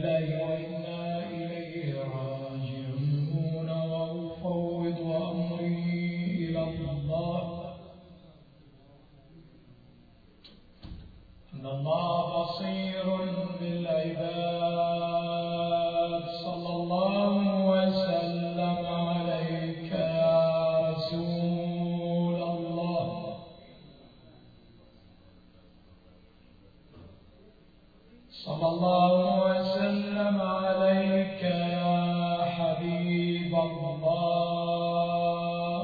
لله وإنا إليه راجعون وأفوض أمري إلى الله إن الله بصير بالعباد. صلى الله وسلم عليك يا رسول الله. صلى الله وسلم عليك يا حبيب الله.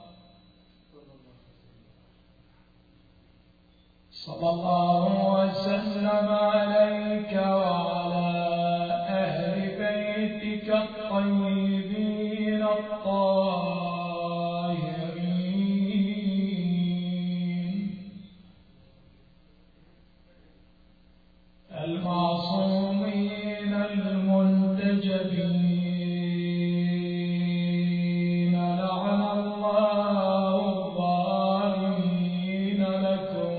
صلى الله وسلم عليك وعلى أهل بيتك الطيبين الطاهرين المعصومين المنتجبين. لعن الله الظالمين لكم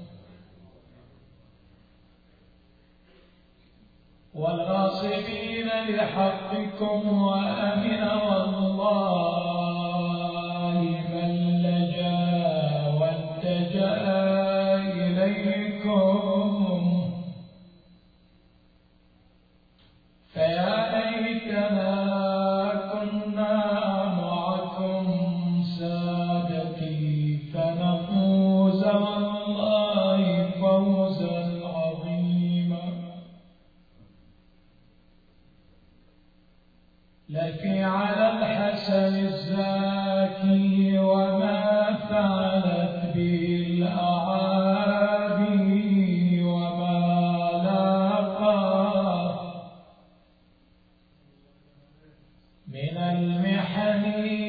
والغاصبين لحقكم وأمن والله من لجأ واتجأ إليكم فيا ليتنا كنا معكم سادتي فنفوز والله فوزا عظيما. لكي على الحسن الزاكي وما فعلت به الأعادي وما لاقاه من المحن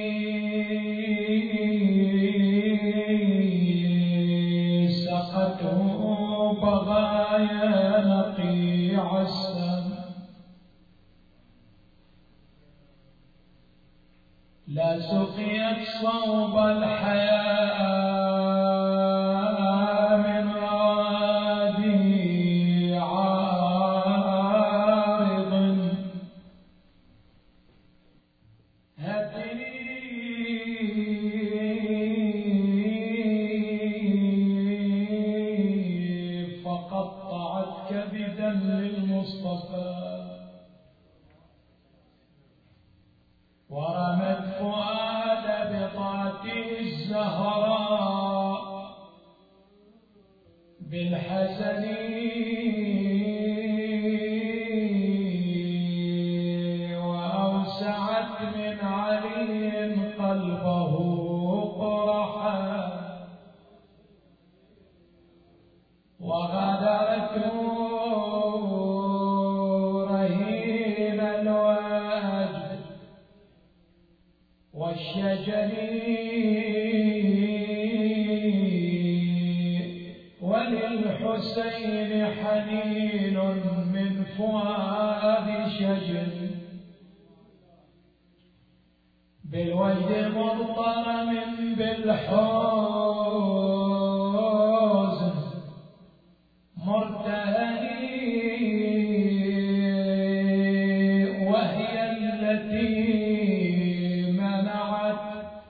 سقته بغايا نقيع السم. لا سقيت صوب الحياة من رادي عارض هدني فقطعت كبدا للمصطفى ورمت فؤاد بطاته الزهراء بالحزن وأوسعت من علي قلبه قرحا وغادرته رهين الواجب والشجر وللحسين حنين من فؤاد شجر بالوجد مضطرم بالحزن مرتهي وهي التي منعت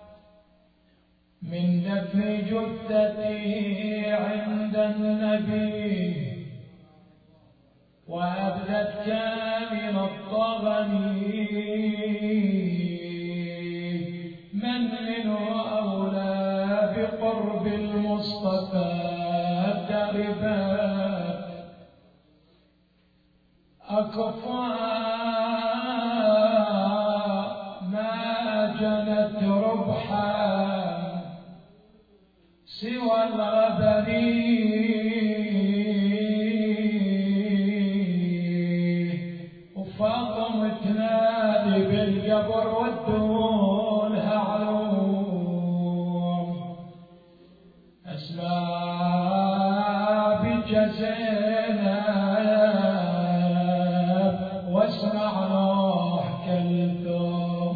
من دفن جثته عند النبي وأبدت كامل الضغن. من منه أولى بقرب المصطفى تربت أكفاء ما جنت ربحا سوى الغبري وفاطمة تنادي بالقبر والدولها علوم أسباب جزينب واسمع نوح كلثوم.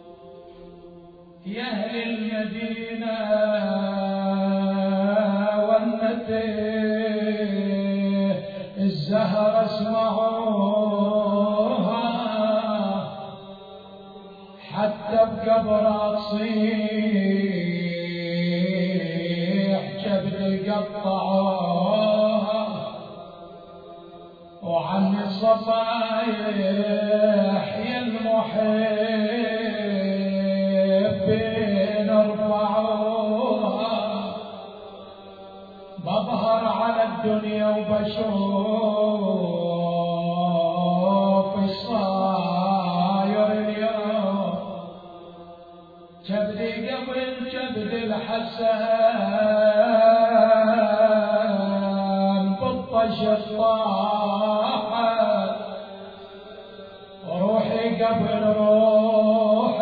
يا أهل المدينة والنتي الزهر اسمعوا بقبره تصيح كبد قطعوها وعن الصفايح يا المحبين ارفعوها بظهر على الدنيا وبشوف الصاير اليوم كبدي قبل كبد الحسن بالطش الطاحة وروحي قبل روح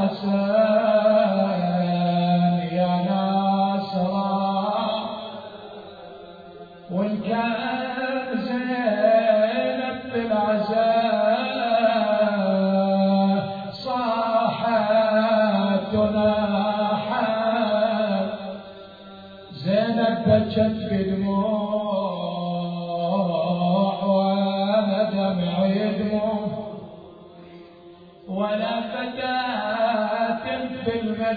الحسن يا ناس راح وإن كان زينب بالعزاء صاحت وناحت زينب بكت بدموع وأنا دمعي دموع ولا فتاة في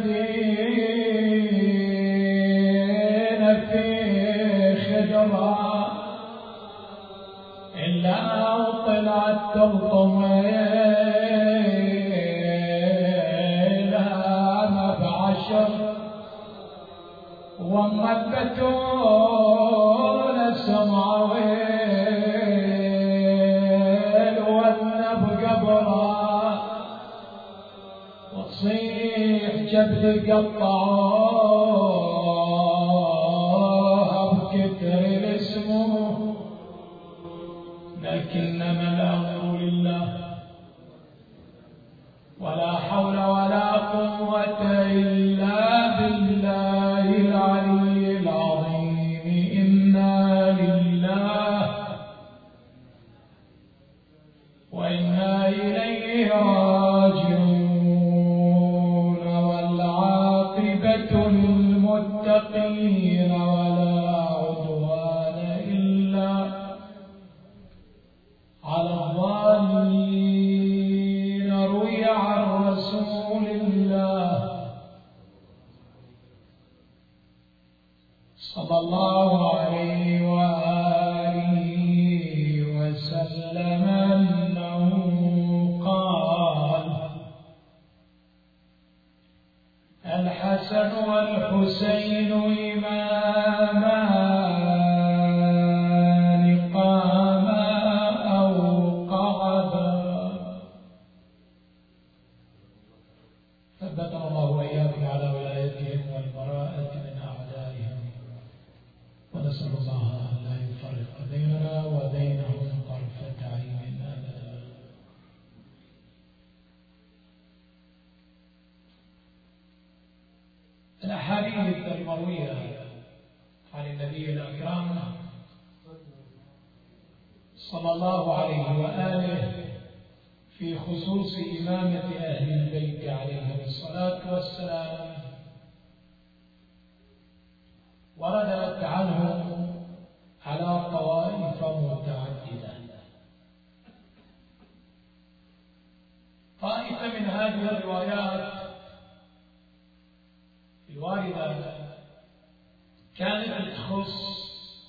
المدينة في خدرها إلا وطلعت تلطم إلهامها بعشر وأما البتول سمعويل وأنا بقبرها وتصيح كبد قطعوها بكتر الاسمه لكنما الأمر لله ولا حول ولا قوة إلا بالله العلي العظيم إنا لله وإنا إليه راجعون والعاقبة للمتقين ولا عدوان إلا على الظالمين روي عن رسول الله صلى الله عليه وآله وسلم أنه قال الحسن والحسين إمامان قاما أو قعدا ثبتنا الله وإياكم على ولايتهم والبراءة من أعدائهم ونسأل الله أن لا يفرق بيننا وبينهم طرفة عين أبدا. الأحاديث المروية عن النبي الأكرم صلى الله عليه وآله في خصوص إمامة أهل البيت عليهم الصلاة والسلام وردت عنه على طوائف متعددة. طائفة من هذه الروايات الواردة كانت تخص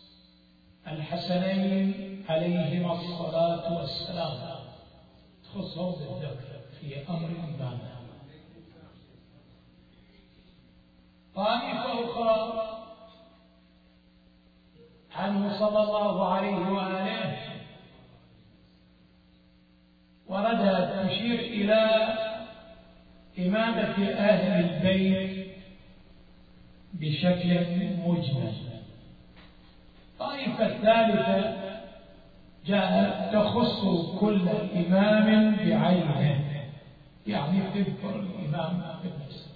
الحسنين عليهما الصلاة والسلام، تخصهم بالذكر في أمر ما. طائفة أخرى عنه صلى الله عليه وآله وردت تشير إلى إمامة أهل البيت بشكل مجمل. طائفة ثالثة جاءت تخص كل إمام بعينه، يعني تذكر الإمام بنفسه.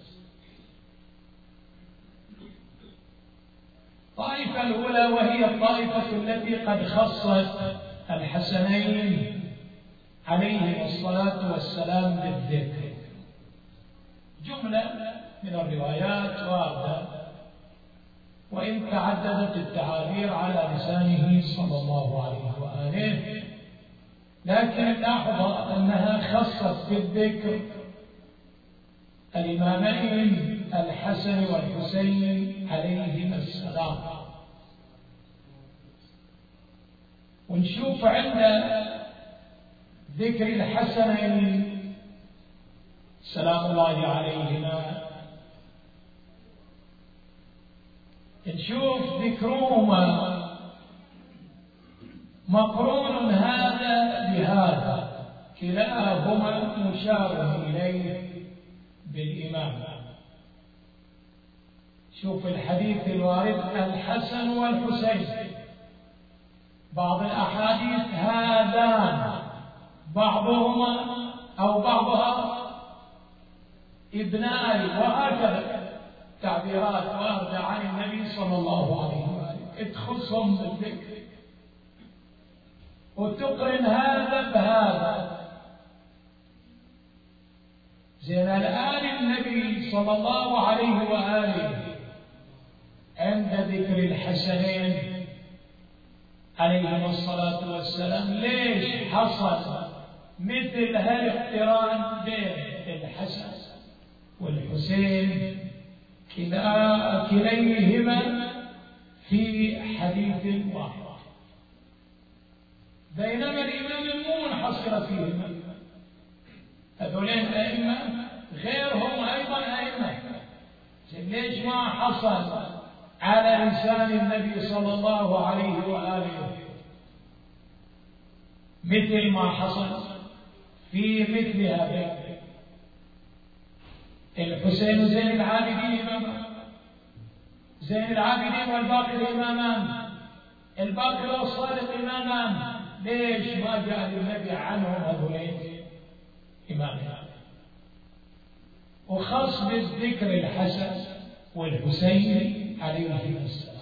الطائفة الأولى وهي الطائفة التي قد خصت الحسنين عليهم الصلاة والسلام بالذكر. جملة من الروايات واردة وإن تعددت التعابير على لسانه صلى الله عليه وآله، لكن لاحظ أنها خصت بالذكر الإمامين الحسن والحسين عليهما السلام. ونشوف عند ذكر الحسنين سلام الله عليهما نشوف ذكرهما مقرون هذا بهذا، كلاهما مشار إليه بالإمام. شوف الحديث الوارد الحسن والحسين، بعض الأحاديث هذان بعضهما أو بعضها ابناي، وهكذا تعبيرات واردة عن النبي صلى الله عليه وآله تخصهم بالذكر وتقرن هذا بهذا. زين الآن النبي صلى الله عليه وآله عند ذكر الحسنين عليهما الصلاة والسلام ليش حصل مثل هالاقتران بين الحسن والحسين كليهما في حديث واحد، بينما الإمام مو منحصر فيهما، هذولين أئمة غيرهم أيضا أئمة. ليش ما حصل على لسان النبي صلى الله عليه وآله مثل ما حصل في مثل هذا الحسين زين العابدين إمامان، زين العابدين والباقر إمامان، الباقر والصادق إمامان. ليش ما جاء للنبي عنهم هذولين إمامان وخص بالذكر الحسن والحسين عليهما السلام؟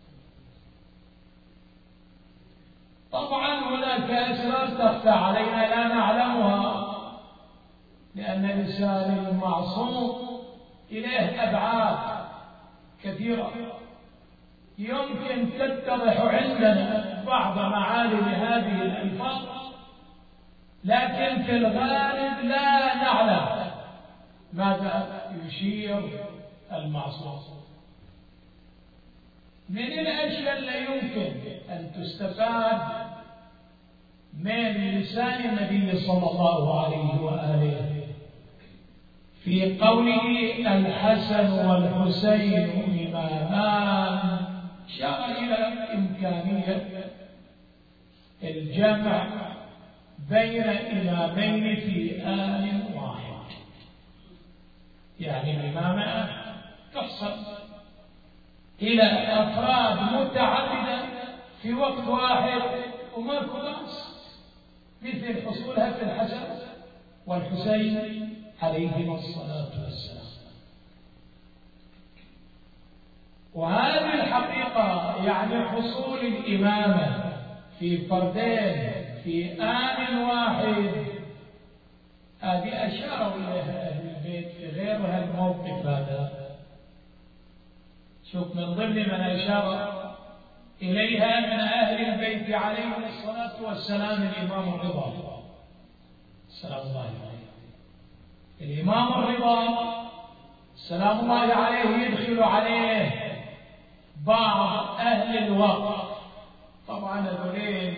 طبعا هناك أسرار تخفى علينا لا نعلمها، لأن لسان المعصوم إليه أبعاد كثيرة يمكن تتضح عندنا بعض معالم هذه الألفاظ، لكن في الغالب لا نعلم ماذا يشير المعصوم. من الأشياء اللي يمكن أن تستفاد من لسان النبي صلى الله عليه وآله في قوله الحسن والحسين إمامان، شار إلى إمكانية الجمع بين إمامين في آن واحد، يعني الإمامة تحصل إلى أفراد متعددة في وقت واحد وما كناس، مثل حصولها في الحسن والحسين عليهما الصلاة والسلام. وهذه الحقيقة يعني حصول الإمامة في فردين في آن واحد، هذه أشاروا إليها أهل البيت في غير هالموقف هذا. شوف من ضمن من أشار إليها من أهل البيت عليهم الصلاة والسلام الإمام الرضا سلام الله عليه. الإمام الرضا سلام الله عليه يدخل عليه بعض أهل الوقت، طبعا هذولين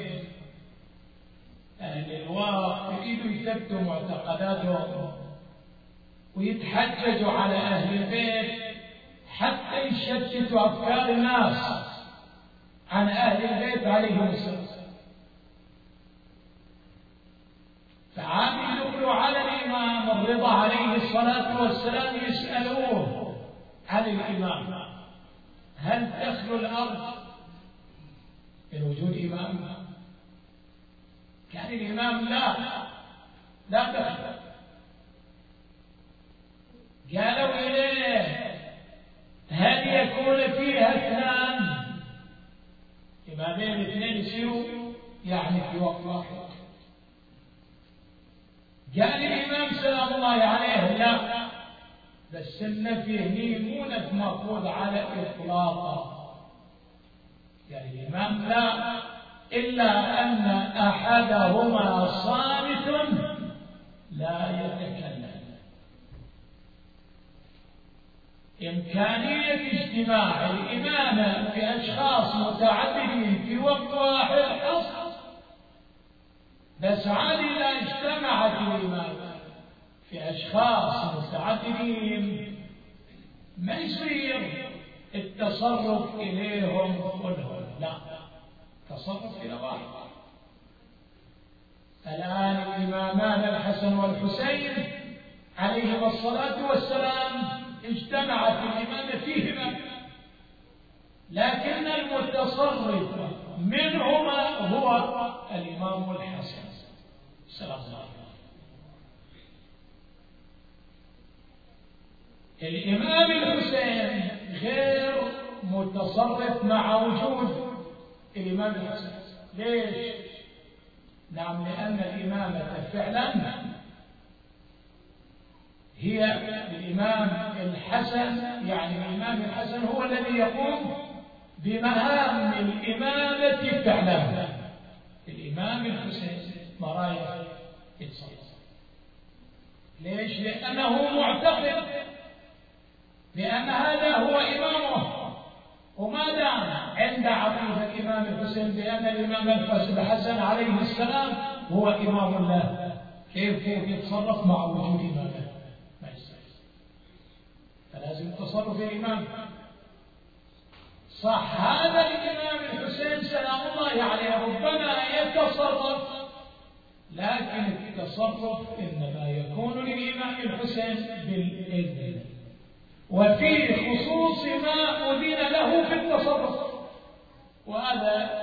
أهل الوقت يريدوا يثبتوا معتقداتهم ويتحججوا على أهل البيت حتى يشتتوا أفكار الناس عن أهل البيت عليهم السلام. فعاد يدخلوا على الإمام الرضا عليه الصلاة والسلام يسألوه عن الإمام، هل تخلو الأرض من وجود إمام؟ يعني الإمام لا تخلو. قالوا إليه هل يكون فيها اثنان، إمامين اثنين يصيروا يعني في وقت واحد؟ قال الإمام سلام الله عليه لا، بس النفي هني مو نفي مأخوذ على إطلاقه، يعني الإمام لا إلا أن أحدهما صامت لا يتكلم. إمكانية اجتماع الإمامة في أشخاص متعددين في وقت واحد حصل، بس عاد إذا اجتمعت الإمامة في أشخاص متعددين ما يصير التصرف إليهم كلهم، لا، تصرف إلى واحد. الآن الإمامان الحسن والحسين عليهما الصلاة والسلام اجتمعت الإمامة فيهما، لكن المتصرف منهما هو الإمام الحسن سلام الله. الإمام الحسين غير متصرف مع وجود الإمام الحسن. ليش؟ نعم، لأن الإمامة فعلا هي الإمام الحسن، يعني الإمام الحسن هو الذي يقوم بمهام الإمامة فعلا. الإمام الحسين مرايا يتصرف. ليش؟ لأنه معتقد بأن هذا هو إمامه، وما دام عند عقيدة الإمام الحسين بأن الإمام الحسن عليه السلام هو إمام الله، كيف يتصرف مع وجود إمامه؟ ما يصير. فلازم تصرف الإمام صح. هذا الإمام الحسين سلام الله عليه ربما يتصرف، لكن التصرف إنما يكون للإمام الحسين بالإذن، وفي خصوص ما أذن له في التصرف. وهذا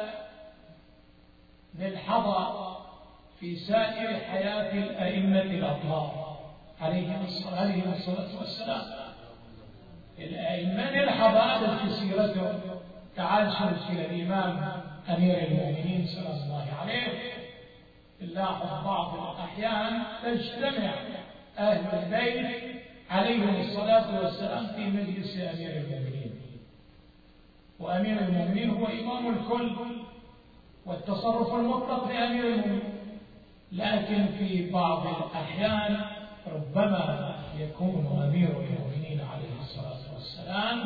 نلحظ في سائر حياة الأئمة الأطهار عليهم الصلاة والسلام. الأئمة نلحظ هذا في سيرته. تعال شوف إلى الإمام أمير المؤمنين سلام الله عليه، نلاحظ بعض الأحيان تجتمع أهل البيت عليهم الصلاة والسلام في مجلس أمير المؤمنين، وأمير المؤمنين هو إمام الكل والتصرف المطلق لأمير المؤمنين. لكن في بعض الأحيان ربما يكون أمير المؤمنين عليه الصلاة والسلام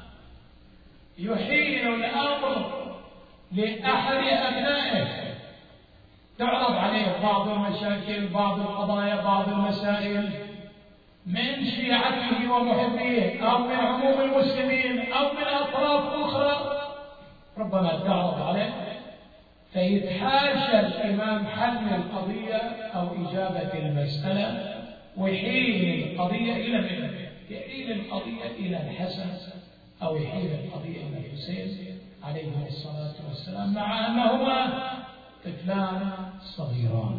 يحيل الأمر لأحد أبنائه، تعرض عليه بعض المشاكل، بعض القضايا، بعض المسائل من شيعته ومحبيه أو من عموم المسلمين أو من أطراف أخرى، ربما تعرض عليه فيتحاشى الإمام حل القضية أو إجابة المسألة، ويحيل القضية إلى من؟ يحيل القضية إلى الحسن أو يحيل القضية إلى الحسين عليه الصلاة والسلام، مع أنهما طفلان صغيران.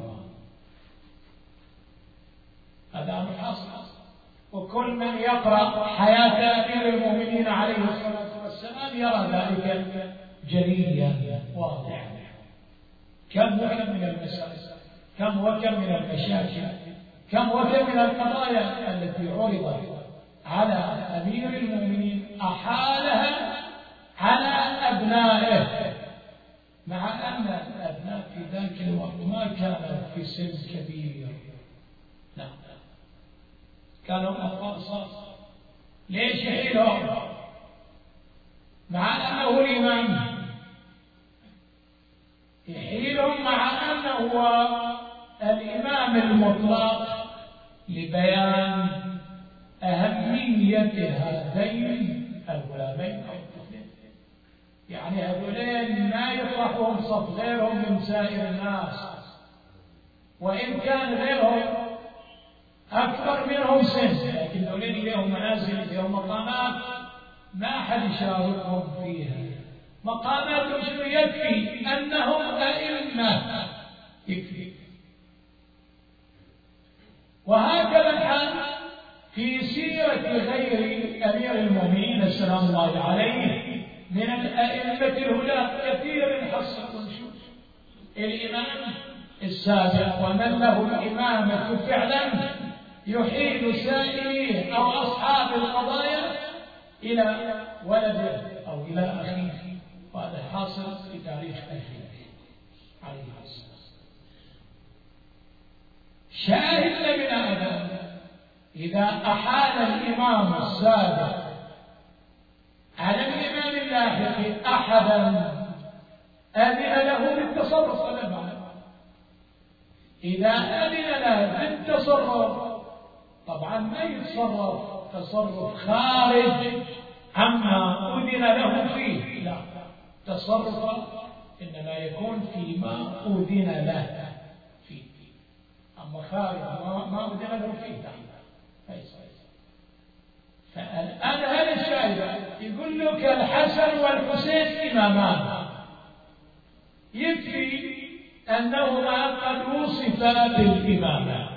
هذا محصل، وكل من يقرأ حياة أمير المؤمنين عليه الصلاة والسلام يرى ذلك جليا واضحا. كم وكم من المسائل، كم وكم من المشاكل، كم وكم من القضايا التي عرضت على أمير المؤمنين أحالها على أبنائه، مع أن الأبناء في ذاك الوقت ما كانوا في سن كبير، لا، كانوا أطفال صغار. ليش يحيلهم؟ مع أنه الإمام يحيلهم، مع أنه هو الإمام المطلق، لبيان أهمية هذين الغلامين أو الطفلين. يعني هذولين ما يطرحهم صف غيرهم من سائر الناس، وإن كان غيرهم أكبر منهم سن، لكن هذولين لهم منازل، لهم مقامات ما أحد يشاركهم فيها. مقاماتهم شنو؟ يكفي أنهم أئمة، يكفي. وهكذا الحال في سيرة غير أمير المؤمنين سلام الله عليه من الأئمة الهدى كثير حصل ونشوف. الإمام السابق ومن له الإمامة فعلا يحيل سائريه أو أصحاب القضايا إلى ولده أو إلى أخيه، وهذا حاصل في تاريخ أخيه عليه السلام. شاهد من هذا إذا أحال الإمام السابق يلاحق أحدا أذن له بالتصرف ولا لا؟ إذا أذن له بالتصرف طبعا ما يتصرف تصرف خارج عما أذن له فيه، لا، تصرف إنما يكون فيما أذن له فيه، أما خارج ما أذن له فيه لا. فالآن هذا الشاهد يقول لك الحسن والحسين إمامان، يكفي أنهما قد وصفا بالإمامة،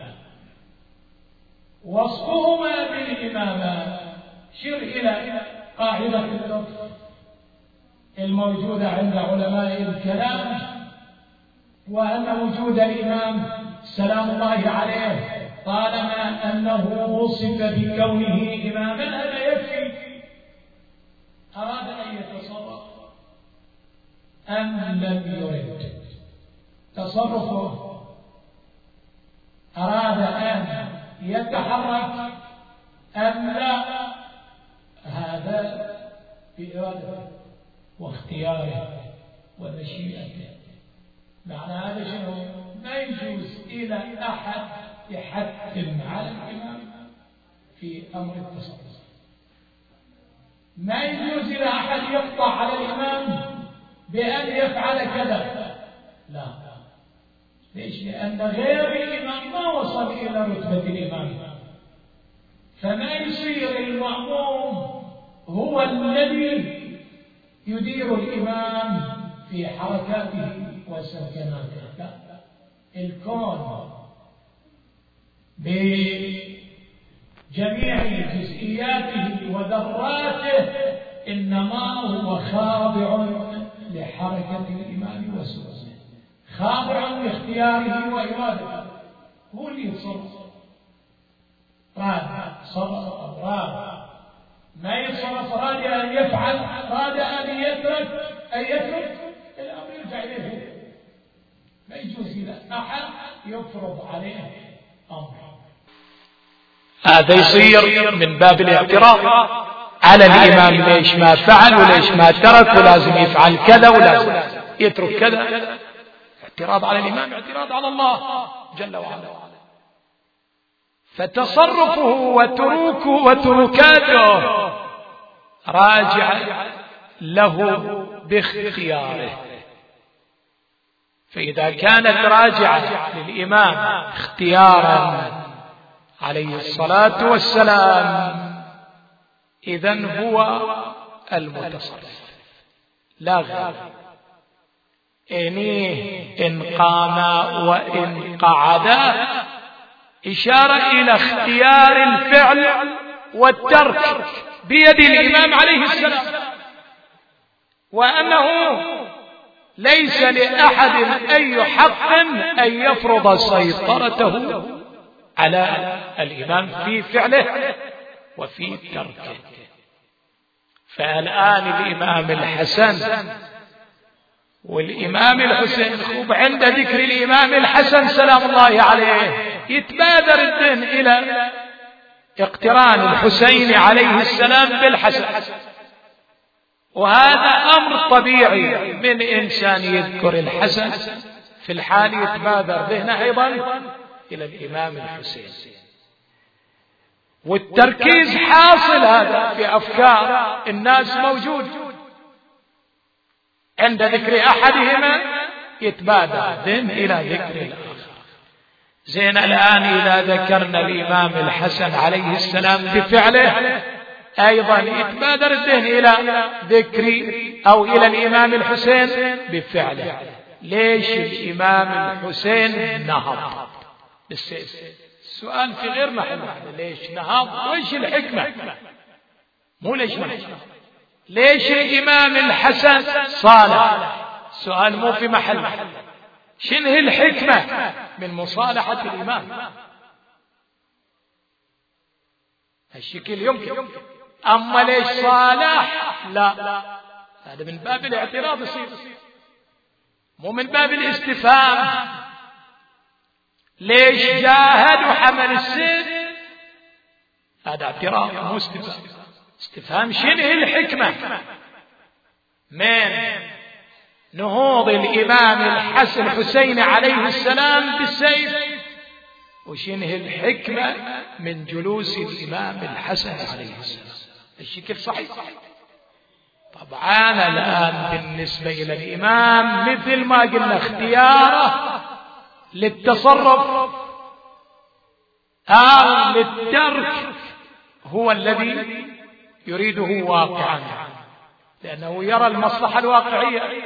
وصفهما بالإمامة شر إلى قاعدة اللطف الموجودة عند علماء الكلام، وأن وجود الإمام سلام الله عليه طالما أنه وصف بكونه إماما هذا يكفي. أراد أن يتصرف أم لم يرد تصرفه، أراد أن يتحرك أم لا، هذا بإرادته واختياره ومشيئته. معنى هذا شنو؟ ما يجوز إلى أحد يحتم على الإمام في أمر التصرف، ما يجوز إلى أحد يقطع على الإمام بأن يفعل كذا، لا. ليش؟ لأن غير الإمام ما وصل إلى رتبة الإمام، فما يصير المأموم هو الذي يدير الإمام في حركاته وسكناته، لا. الكون بجميع جزئياته وذراته إنما هو خاضع لحركة الإمام وسوسه، خاضع لاختياره وإرادته، هو اللي يتصرف. راد صرف راد ما يتصرف، راد أن يفعل، راد أن يترك الأمر يرجع إليه. ما يجوز إلى أحد يفرض عليه أمر. هذا يصير من باب الاعتراض على الإمام، ليش ما فعل وليش ما ترك ولازم يفعل كذا ولازم يترك كذا. اعتراض على الإمام اعتراض على الله جل وعلا. فتصرفه وتركاته راجع له باختياره، فإذا كانت راجعة للإمام اختيارا عليه الصلاة والسلام إذن هو المتصرف لا غير. إن قام وإن قعد إشارة إلى اختيار الفعل والترك بيد الإمام عليه السلام، وأنه ليس لأحد أي حق أن يفرض سيطرته على الإمام في فعله وفي تركه. فالآن الإمام الحسن والإمام الحسين، عند ذكر الإمام الحسن سلام الله عليه يتبادر الذهن إلى اقتران الحسين عليه السلام بالحسن، وهذا أمر طبيعي من إنسان يذكر الحسن في الحال يتبادر ذهنه أيضا إلى الإمام الحسين. والتركيز حاصل هذا في أفكار الناس موجود، عند ذكر أحدهما يتبادر ذهن إلى ذكر الآخر. زين الآن إذا ذكرنا الإمام الحسن عليه السلام بفعله أيضا يتبادر الذهن إلى ذكر أو إلى الإمام الحسين بفعله. ليش الإمام الحسين نهض بالسيف؟ السؤال في غير محل. ليش نهض؟ وإيش الحكمة؟ مو ليش نهض، ليش الإمام الحسن صالح؟ السؤال مو في محل. شنو الحكمة من مصالحة الإمام؟ هالشكل يمكن. أما ليش صالح؟ لا، هذا من باب الاعتراض يصير، مو من باب الاستفهام. ليش جاهد وحمل السيف؟ هذا اعتراض مو استفهام. استفهام شنو الحكمة؟ من نهوض الإمام الحسين عليه السلام بالسيف، وشنه الحكمة من جلوس الإمام الحسن عليه السلام. الشكل صحيح. طبعا الآن بالنسبة إلى الإمام مثل ما قلنا اختياره للتصرف أو للترك هو الذي يريده واقعا، لأنه يرى المصلحة الواقعية،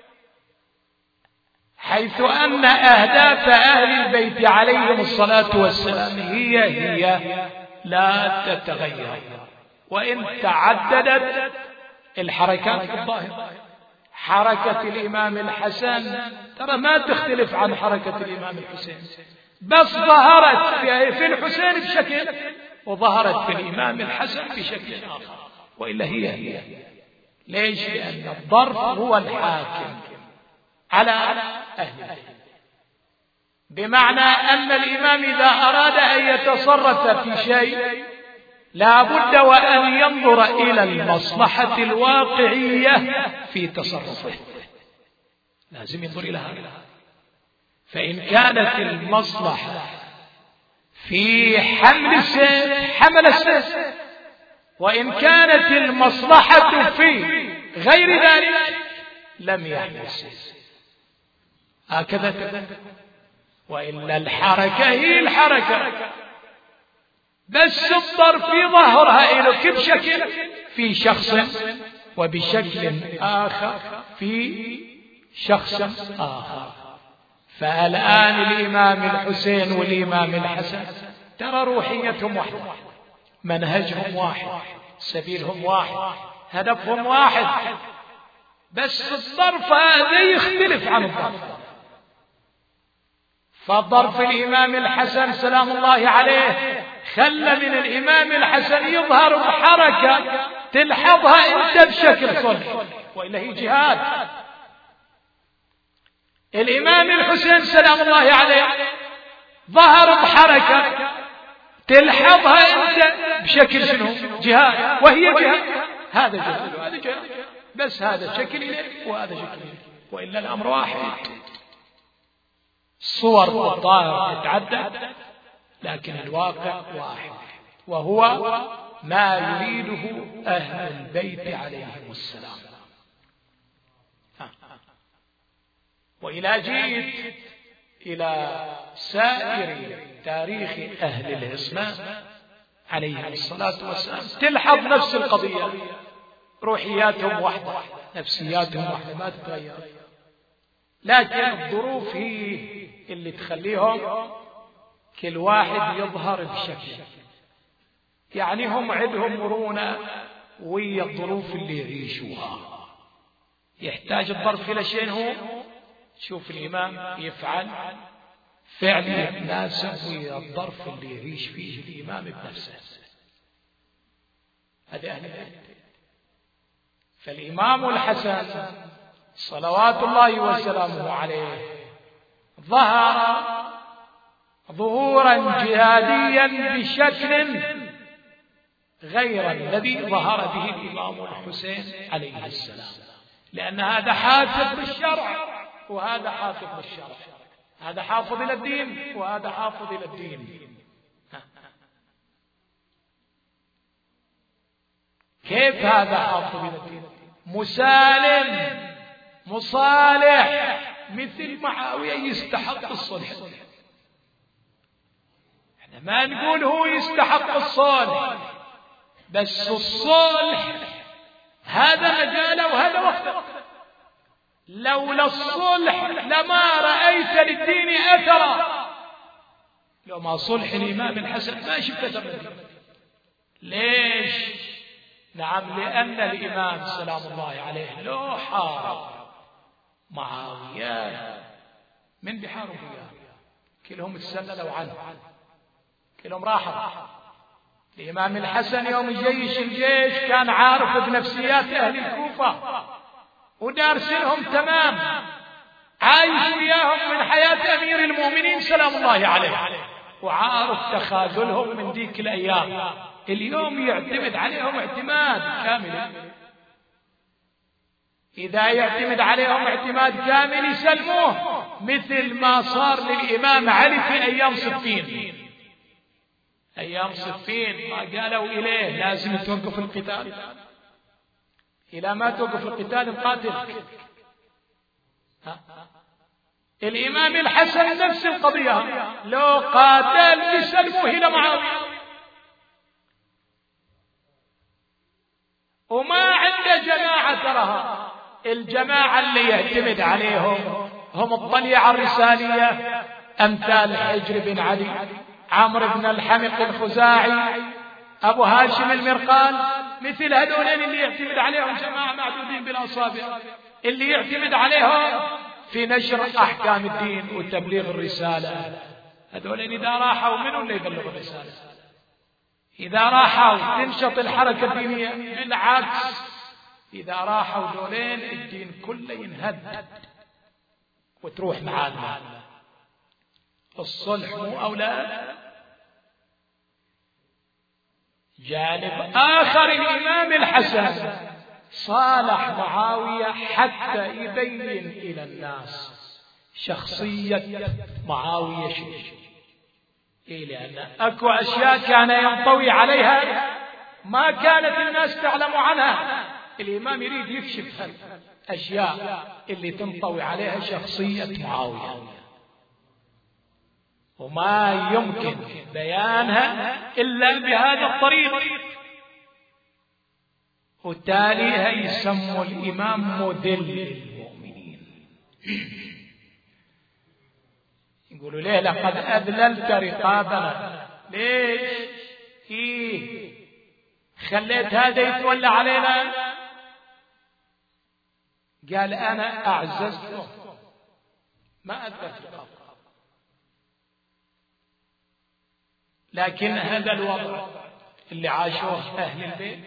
حيث أن أهداف أهل البيت عليهم الصلاة والسلام هي لا تتغير، وإن تعددت الحركات الظاهرة. حركة الإمام الحسن ترى ما تختلف عن حركة الإمام الحسين، بس ظهرت في الحسين بشكل وظهرت في الإمام الحسن بشكل آخر، وإلا هي. ليش؟ لأن الظرف هو الحاكم على أهل البيت، بمعنى أن الإمام إذا أراد أن يتصرف في شيء لا بد وأن ينظر إلى المصلحة الواقعية في تصرفه، لازم ينظر إلى هذا. فإن كانت المصلحة في حمل السيف حمل السيف، وإن كانت المصلحة في غير ذلك لم يحمل السيف. هكذا. وإلا الحركة هي الحركة، بس الظرف يظهرها إليك بشكل في شخص، وبشكل آخر في شخص آخر. فالآن الإمام الحسين والإمام الحسن ترى روحيتهم واحدة، منهجهم واحد، سبيلهم واحد، هدفهم واحد، بس الظرف هذا يختلف عن الظرف. فظرف الإمام الحسن سلام الله عليه خلى من الإمام الحسن يظهر بحركة تلحظها أنت بشكل صلح، وإلا هي جهاد. الإمام الحسين سلام الله عليه ظهر بحركة تلحظها أنت بشكل شنو؟ جهاد، وهي جهاد. هذا جهاد وهذا جهاد، بس هذا شكل إليك وهذا شكل إليك، وإلا الأمر واحد. صور الظاهر تتعدد لكن الواقع واحد، وهو ما يريده أهل البيت عليهم السلام. وإذا جئت إلى سائر تاريخ أهل الإسلام عليهم الصلاة والسلام تلحظ نفس القضية، روحياتهم واحدة، نفسياتهم واحدة، ما تتغير، لكن الظروف هي اللي تخليهم كل واحد يظهر بشكل. يعني هم عندهم مرونة ويا الظروف اللي يعيشوها. يحتاج الظرف إلى شيء، هو شوف الإمام يفعل فعل يتناسب ويا الظرف اللي يعيش فيه الإمام بنفسه. هذا أهل البيت. فالإمام الحسن صلوات الله وسلامه عليه ظهر ظهورا جهاديا بشكل غير الذي ظهر به الإمام الحسين عليه السلام، لأن هذا حافظ بالشرع وهذا حافظ بالشرع، هذا حافظ إلى الدين وهذا حافظ إلى الدين. كيف هذا حافظ إلى الدين؟ مسالم مصالح، مثل معاوية يستحق الصلح. احنا ما نقول هو يستحق الصلح، بس الصلح هذا مجاله وهذا وقته. لولا الصلح لما رأيت للدين أثرا. لو ما صلح الإمام الحسن ما شفت أثر. ليش؟ نعم، لأن الإمام سلام الله عليه لو حارب معاوية من بحارب وياه، كلهم تسللوا عنه، كلهم راحوا. الإمام الحسن يوم الجيش كان عارف بنفسيات أهل الكوفة ودارسلهم تمام، عايش وياهم من حياة أمير المؤمنين سلام الله عليه، وعارف تخاذلهم من ذيك الأيام. اليوم يعتمد عليهم اعتماد كامل. إذا يعتمد عليهم اعتماد كامل يسلموه، مثل ما صار للإمام علي في أيام صفين. أيام صفين ما قالوا إليه لازم توقف القتال، إلى ما توقف القتال نقاتل. الإمام الحسن نفس القضية، لو قاتل يسلموه إلى معاوية، وما عنده جماعة ترها. الجماعة اللي يعتمد عليهم هم الطليعة الرسالية، أمثال حجر بن علي، عمرو بن الحمق الخزاعي، أبو هاشم المرقال، مثل هذولين اللي يعتمد عليهم جماعة معدودين بالأصابع، اللي يعتمد عليهم في نشر أحكام الدين وتبليغ الرسالة. هذولين إذا راحوا منهم اللي يبلغ الرسالة؟ إذا راحوا تنشط الحركة الدينية؟ بالعكس، إذا راحوا دولين الدين كله ينهد وتروح معانا. الصلح مو أولى. جانب آخر الإمام الحسن صالح معاوية حتى يبين إلى الناس شخصية معاوية شيء، لأن أكو أشياء كان ينطوي عليها ما كانت الناس تعلم عنها. الإمام يريد يكشف الأشياء اللي تنطوي عليها شخصية معاوية، وما يمكن بيانها إلا بهذا الطريق. وتالي يسموا الإمام مذل المؤمنين. يقولوا ليه لقد أذللت رقابنا، ليش خليت هذا يتولى علينا؟ قال أنا أعززته ما أذلت رقابه، لكن هذا الوضع اللي عاشوه أهل البيت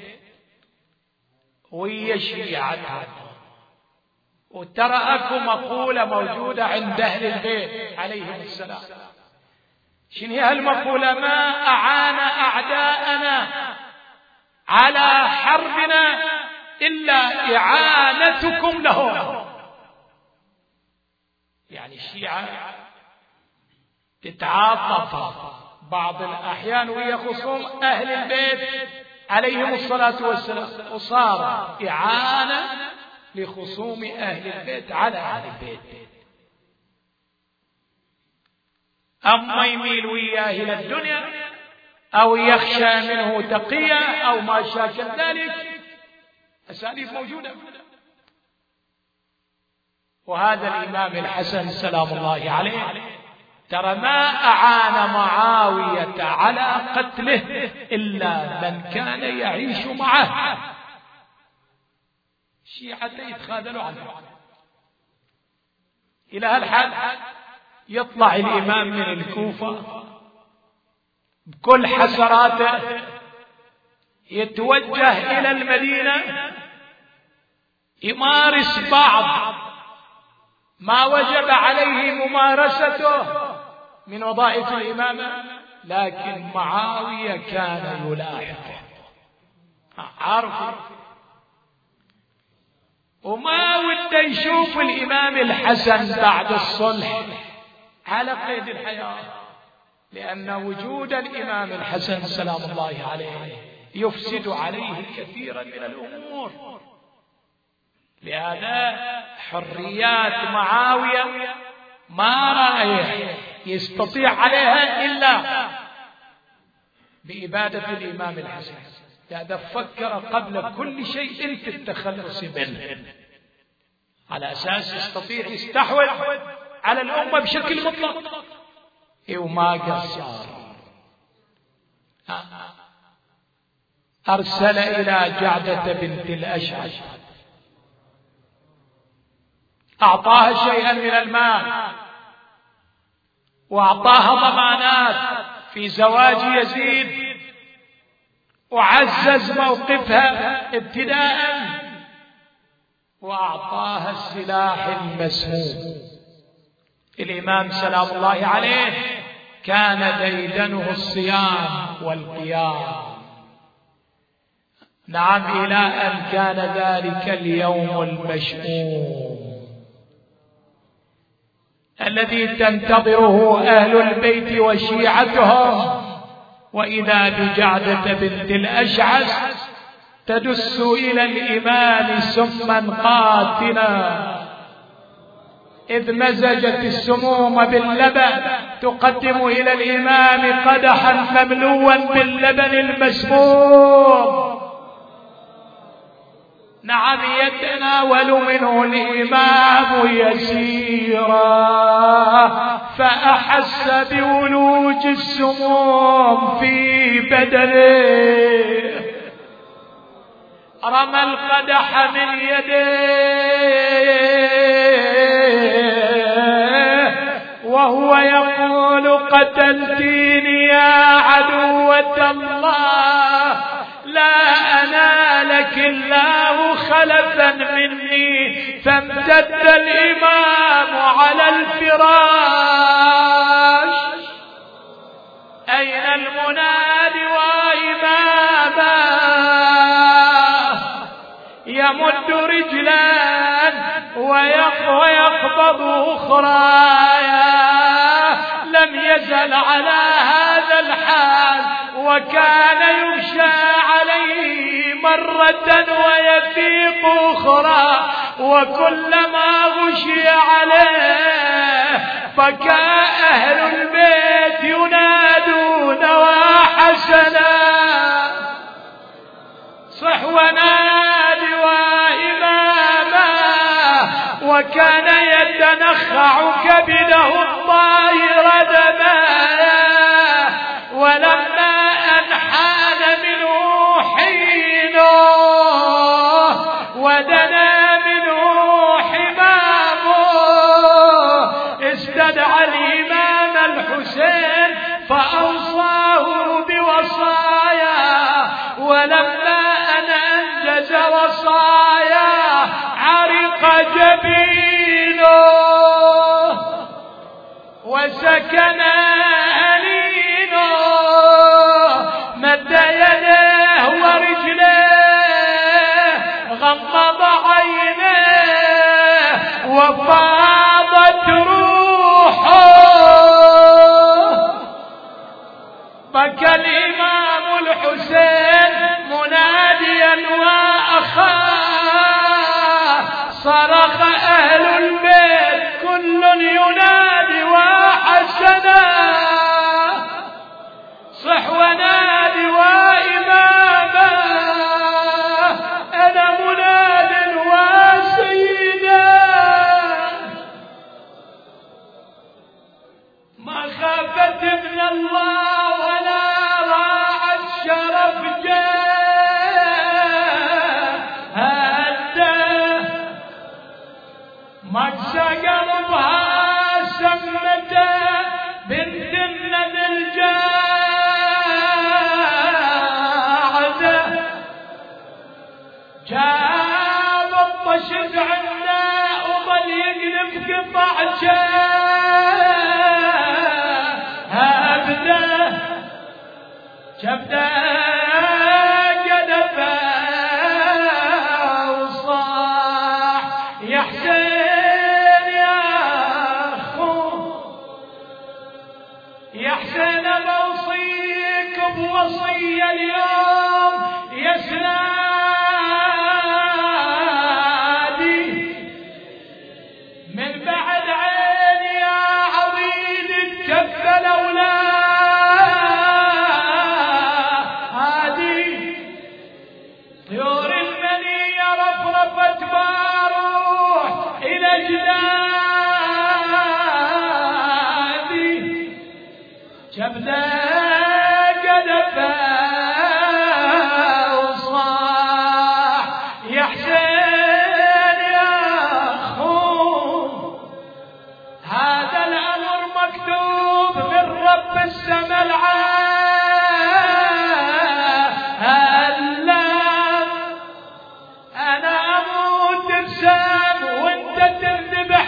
ويا شيعتهم. وترى أكو مقولة موجودة عند أهل البيت عليهم السلام. شنو هي هالمقولة؟ ما أعان أعداءنا على حربنا إلا إعانتكم لهم. يعني الشيعة تتعاطف بعض الأحيان وهي خصوم أهل البيت عليهم الصلاة والسلام، وصار إعانة لخصوم أهل البيت على أهل البيت. أما يميل وياه إلى الدنيا أو يخشى منه تقية أو ما شاكل ذلك، أساليب موجودة. وهذا الإمام الحسن سلام الله عليه ترى ما أعان معاوية على قتله إلا من كان يعيش معه. الشيعة يتخاذلوا عنه إلى هالحد. يطلع الإمام من الكوفة بكل حسراته يتوجه إلى المدينة، يمارس بعض ما وجب عليه ممارسته من وظائف الإمامة، لكن معاوية كان يلاحقه عارف، وما وده يشوف الإمام الحسن بعد الصلح على قيد الحياة، لأن وجود الإمام الحسن سلام الله عليه يفسد عليه كثيرا من الأمور. لهذا حريات معاوية ما رأيه يستطيع عليها إلا بإبادة الإمام الحسن. لهذا فكر قبل كل شيء في التخلص منه على أساس يستطيع يستحوذ على الأمة بشكل مطلق، وما قصر. أرسل إلى جعدة بنت الأشعث، أعطاها شيئا من المال وأعطاها ضمانات في زواج يزيد، وعزز موقفها ابتداء، وأعطاها السلاح المسموم. الإمام سلام الله عليه كان ديدنه الصيام والقيام. نعم، إلى أن كان ذلك اليوم المشؤوم الذي تنتظره أهل البيت وشيعتهم، وإذا بجعدة بنت الأشعث تدس إلى الإمام سما قاتلا، إذ مزجت السموم باللبن تقدم إلى الإمام قدحا مملوا باللبن المسموم. نعم، يتناول منه الإمام يسيرا، فأحس بولوج السموم في بدنه، رمى القدح من يديه وهو يقول: قتلتيني يا عدوة الله، لا أنالك الله خلفا مني. فامتد الإمام على الفراش: أين المنادي وإماما؟ يمد رجلا ويقبض أخرى، لم يزل على هذا الحال، وكان يغشى عليه مرة ويفيق أخرى، وكلما غشي عليه بكى أهل البيت ينادون: وحسنا صح ونادي وإماما. وكان يتنخع كبده الطاهر دما، ولما أن حان منه حينه ودنا منه حمامه، استدعى الإمام الحسين فأوصاه بوصايا، ولما أن أنجز وصايا عرق جبينه وسكن أنينه، مد يديه ورجليه، غمض عينيه، وفاضت روحه. بكى الإمام الحسين مناديا وأخاه، صرخ أهل البيت كل ينادي: وحسنا صح ونادي وإماما، أنا مناد وسيدا. ما خافت من الله ولا راعت شرف جاهده، مكسى قلبها سمته بنت النبي الجاعده، جاب الطشت عنده وظل يقلب قطع جاهده، جبده قدفه وصاح: يا حسين يا أخو، يا حسين بوصيك بوصية اليوم يا سنادي، من بعد عيني يا عضيد تكفل أولادي، طيور المنية رفرفت باروح إلى جدادي، جبده قدفه وصاح: يا حسين يا أخو، هذا الأمر مكتوب من رب السماء العالم، أنا أموت بسام وانت تذبح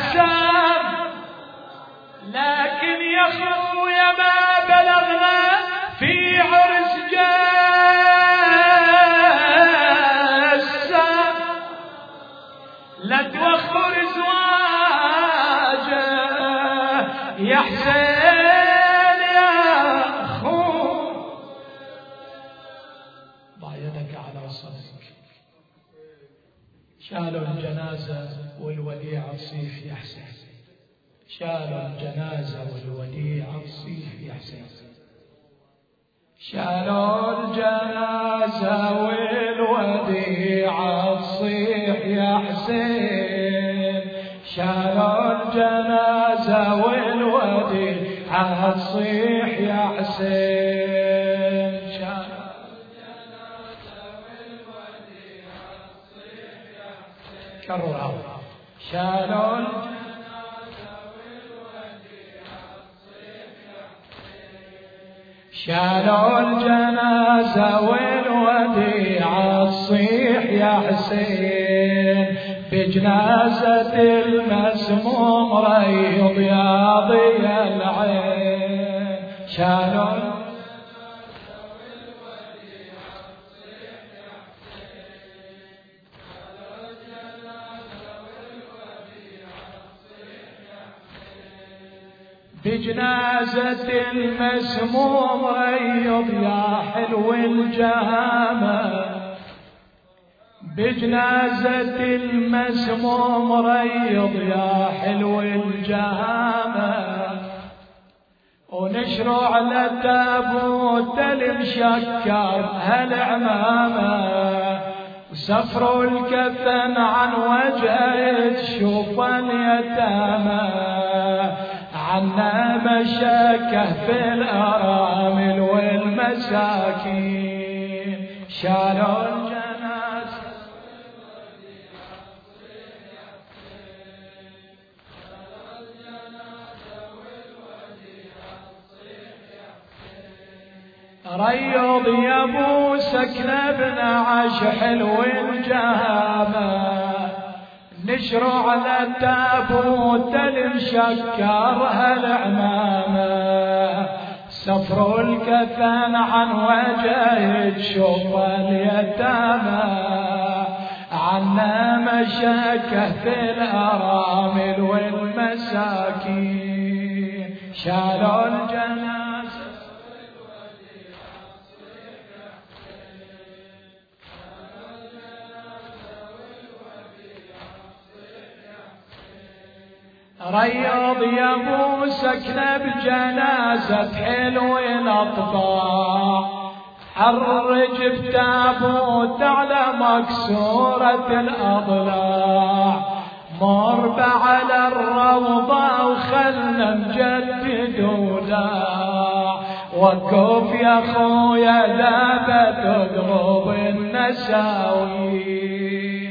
بإحسان، لكن يا أخويا ما بلغنا يا حسين يا أخو ضع يدك على صدرك. شالوا الجنازة والوديعة تصيح يا حسين، شالوا الجنازة والوديعة تصيح يا حسين، شالوا الجنازة والوديعة تصيح يا حسين، شالوا الجنازة والوديعة تصيح يا حسين، شالوا الجنازة والوديعة تصيح يا حسين. كررها. شالوا شالوا الجنازة والوديعة تصيح يا حسين، بجنازة المسموم ريض يا ضي العين. شالوا الجنازة والوديعة تصيح يا حسين، شالوا الجنازة والوديعة تصيح يا حسين، بجنازة المسموم ريض يا حلو الجهامة، بجنازة المسموم ريض يا حلو الجهامة، ونشروا على تابوت المشكر هالعمامة، وسفروا الكفن عن وجهه تشوف اليتامى، عنا مشاكه في الأرامل والمساكين. شالوا الجنازة والوديعة تصيح يا حسين، شالوا الجنازة والوديعة تصيح يا حسين. ريض يا ابو سكنة بن عاش حلو الجهامة، نشروا على التابوت المشكر هالعمامة، سفروا الكفن عن وجهه تشوف اليتامى، عنا مشاكه في الأرامل والمساكين. شالوا الجنازة والوديعة تصيح يا حسين، شالوا الجنازة والوديعة تصيح يا حسين. ريض يا ابو سكنة بجنازة حلو الأطباع، حرج بتابوت على مكسورة الأضلاع، مر على الروضة وخلنا مجدد وداع، وقف يا خويا ذابة تضرب النساوين.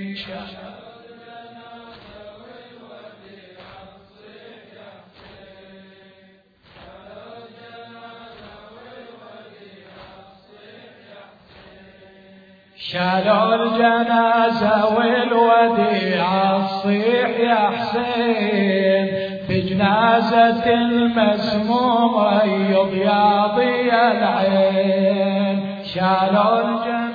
شالوا الجنازة والوديعة تصيح يا حسين، بجنازة المسموم ريض يا ضي العين. شالوا الجنازة